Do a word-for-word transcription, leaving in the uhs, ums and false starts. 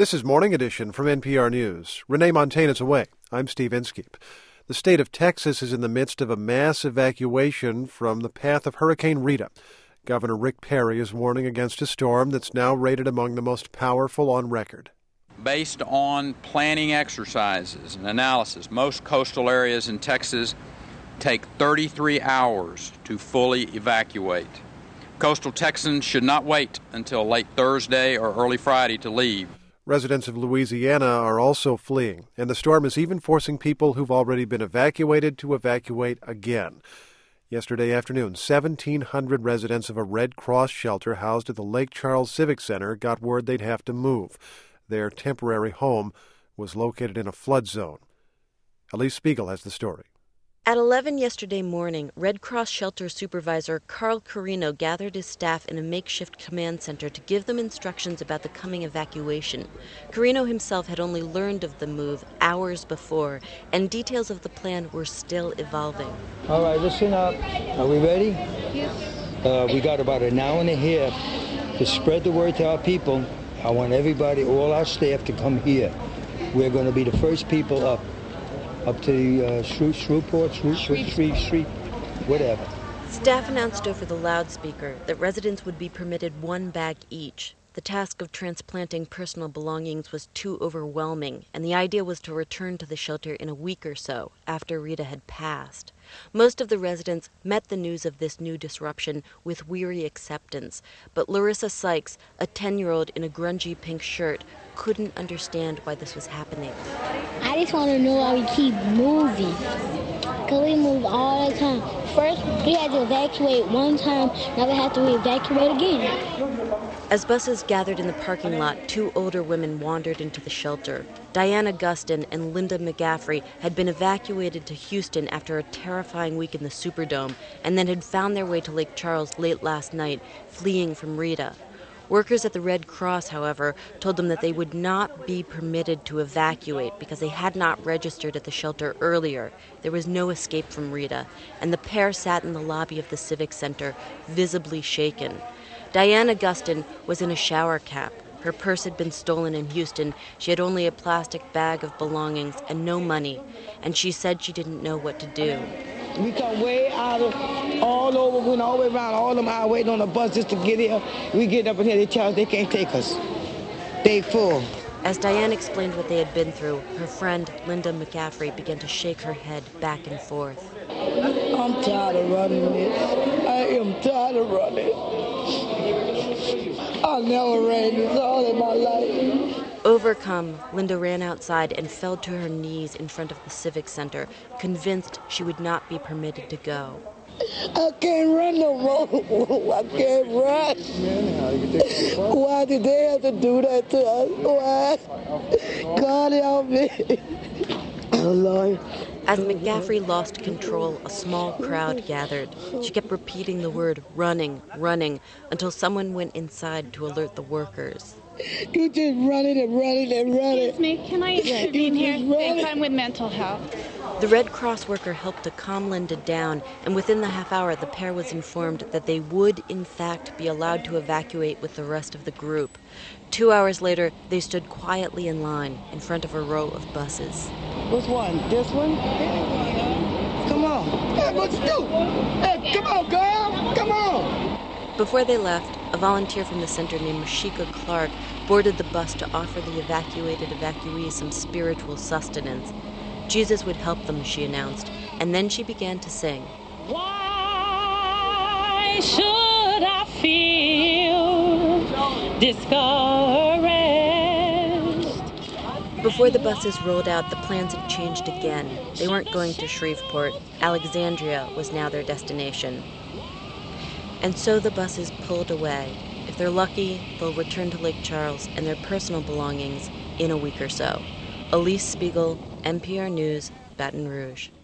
This is Morning Edition from N P R News. Renee Montanez away. I'm Steve Inskeep. The state of Texas is in the midst of a mass evacuation from the path of Hurricane Rita. Governor Rick Perry is warning against a storm that's now rated among the most powerful on record. Based on planning exercises and analysis, most coastal areas in Texas take thirty-three hours to fully evacuate. Coastal Texans should not wait until late Thursday or early Friday to leave. Residents of Louisiana are also fleeing, and the storm is even forcing people who've already been evacuated to evacuate again. Yesterday afternoon, seventeen hundred residents of a Red Cross shelter housed at the Lake Charles Civic Center got word they'd have to move. Their temporary home was located in a flood zone. Elise Spiegel has the story. At eleven yesterday morning, Red Cross shelter supervisor Carl Carino gathered his staff in a makeshift command center to give them instructions about the coming evacuation. Carino himself had only learned of the move hours before, and details of the plan were still evolving. All right, listen up. Are we ready? Yes. Uh, we got about an hour and a half to spread the word to our people. I want everybody, all our staff, to come here. We're going to be the first people up. Up to the uh, Shrew, Shreveport, Shrew, Shrew, Shrew, whatever. Staff announced over the loudspeaker that residents would be permitted one bag each. The task of transplanting personal belongings was too overwhelming, and the idea was to return to the shelter in a week or so, after Rita had passed. Most of the residents met the news of this new disruption with weary acceptance, but Larissa Sykes, a ten-year-old in a grungy pink shirt, couldn't understand why this was happening. I just want to know why we keep moving. Because we move all the time. First, we had to evacuate one time, now we have to evacuate again. As buses gathered in the parking lot, two older women wandered into the shelter. Diana Gustin and Linda McGaffrey had been evacuated to Houston after a terrifying week in the Superdome, and then had found their way to Lake Charles late last night, fleeing from Rita. Workers at the Red Cross, however, told them that they would not be permitted to evacuate because they had not registered at the shelter earlier. There was no escape from Rita, and the pair sat in the lobby of the Civic Center, visibly shaken. Diana Gustin was in a shower cap. Her purse had been stolen in Houston. She had only a plastic bag of belongings and no money, and she said she didn't know what to do. We come way out of all over, went all the way around, all them hours waiting on the bus just to get here. We get up in here, they tell us they can't take us. They full. As Diane explained what they had been through, her friend Linda McGaffrey began to shake her head back and forth. I'm tired of running this. I am tired of running. I never ran this all in my life. Overcome, Linda ran outside and fell to her knees in front of the Civic Center, convinced she would not be permitted to go. I can't run no more. I can't run. Why did they have to do that to us? Why? God help me. Oh, Lord. As McGaffrey lost control, a small crowd gathered. She kept repeating the word running, running, until someone went inside to alert the workers. You just running and running and running. Excuse me, can I intervene here? Thanks, I'm with mental health. The Red Cross worker helped to calm Linda down, and within the half hour, the pair was informed that they would, in fact, be allowed to evacuate with the rest of the group. Two hours later, they stood quietly in line in front of a row of buses. Which one? This one? Come on. Hey, what you do? Hey, come on, girl. Come on. Before they left, a volunteer from the center named Mashika Clark boarded the bus to offer the evacuated evacuees some spiritual sustenance. Jesus would help them, she announced, and then she began to sing. Why should I feel discouraged? Before the buses rolled out, the plans had changed again. They weren't going to Shreveport. Alexandria was now their destination. And so the buses pulled away. If they're lucky, they'll return to Lake Charles and their personal belongings in a week or so. Elise Spiegel, N P R News, Baton Rouge.